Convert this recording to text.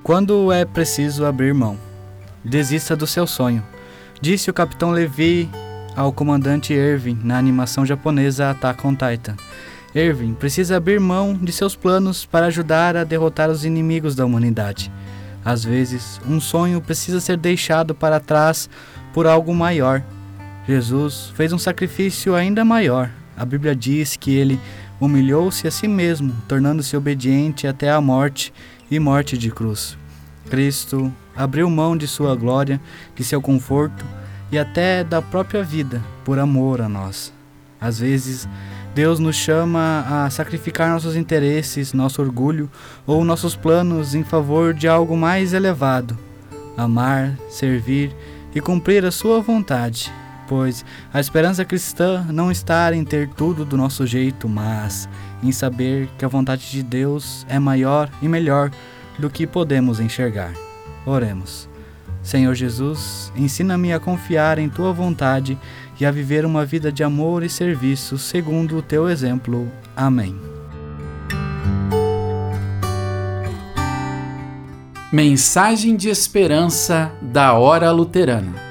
Quando é preciso abrir mão, desista do seu sonho, disse o capitão Levi ao comandante Irving na animação japonesa Attack on Titan. Irving precisa abrir mão de seus planos para ajudar a derrotar os inimigos da humanidade. Às vezes, um sonho precisa ser deixado para trás por algo maior. Jesus fez um sacrifício ainda maior. A Bíblia diz que ele humilhou-se a si mesmo, tornando-se obediente até a morte e morte de cruz. Cristo abriu mão de sua glória, de seu conforto e até da própria vida por amor a nós. Às vezes, Deus nos chama a sacrificar nossos interesses, nosso orgulho ou nossos planos em favor de algo mais elevado. Amar, servir e cumprir a sua vontade, pois a esperança cristã não está em ter tudo do nosso jeito, mas em saber que a vontade de Deus é maior e melhor do que podemos enxergar. Oremos. Senhor Jesus, ensina-me a confiar em Tua vontade e a viver uma vida de amor e serviço segundo o Teu exemplo. Amém. Mensagem de esperança da Hora Luterana.